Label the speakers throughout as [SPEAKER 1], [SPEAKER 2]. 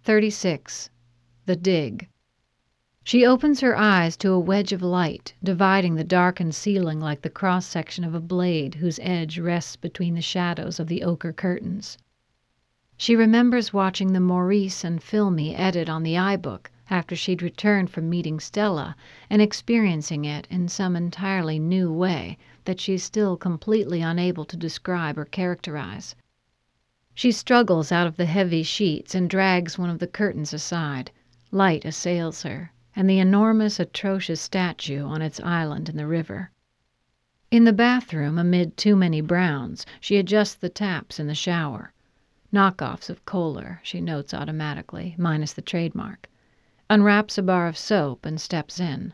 [SPEAKER 1] 36. The Dig. She opens her eyes to a wedge of light, dividing the darkened ceiling like the cross-section of a blade whose edge rests between the shadows of the ochre curtains. She remembers watching the Maurice and Filmy edit on the iBook after she'd returned from meeting Stella and experiencing it in some entirely new way that she's still completely unable to describe or characterize. She struggles out of the heavy sheets and drags one of the curtains aside. Light assails her, and the enormous, atrocious statue on its island in the river. In the bathroom, amid too many browns, she adjusts the taps in the shower. Knockoffs of Kohler, she notes automatically, minus the trademark. Unwraps a bar of soap and steps in.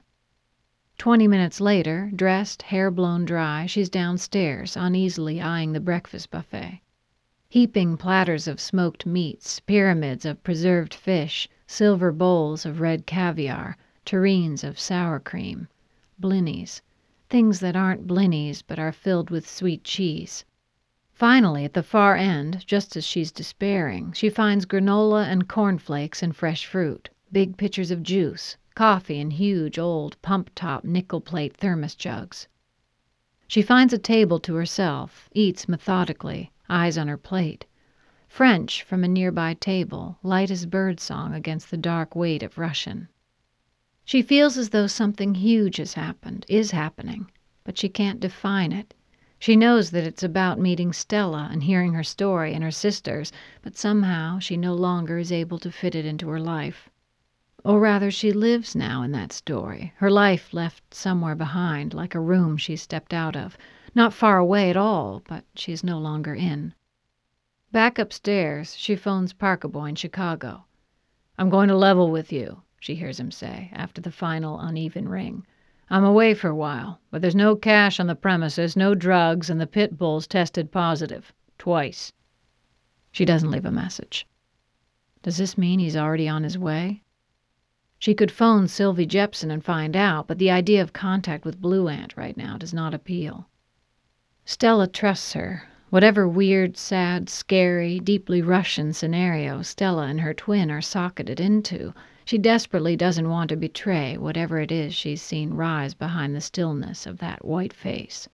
[SPEAKER 1] 20 minutes later, dressed, hair blown dry, she's downstairs, uneasily eyeing the breakfast buffet. Heaping platters of smoked meats, pyramids of preserved fish, silver bowls of red caviar, tureens of sour cream, blinnies, things that aren't blinnies but are filled with sweet cheese. Finally, at the far end, just as she's despairing, she finds granola and cornflakes and fresh fruit, big pitchers of juice, coffee in huge old pump-top nickel-plate thermos jugs. She finds a table to herself, eats methodically, eyes on her plate. French from a nearby table, light as birdsong against the dark weight of Russian. She feels as though something huge has happened, is happening, but she can't define it. She knows that it's about meeting Stella and hearing her story and her sister's, but somehow she no longer is able to fit it into her life. Or rather, she lives now in that story, her life left somewhere behind, like a room she stepped out of. Not far away at all, but she is no longer in. Back upstairs, she phones Parkaboy in Chicago. "I'm going to level with you," she hears him say, after the final uneven ring. "I'm away for a while, but there's no cash on the premises, no drugs, and the pit bulls tested positive. Twice." She doesn't leave a message. Does this mean he's already on his way? She could phone Sylvie Jepson and find out, but the idea of contact with Blue Ant right now does not appeal. Stella trusts her. Whatever weird, sad, scary, deeply Russian scenario Stella and her twin are socketed into, she desperately doesn't want to betray whatever it is she's seen rise behind the stillness of that white face.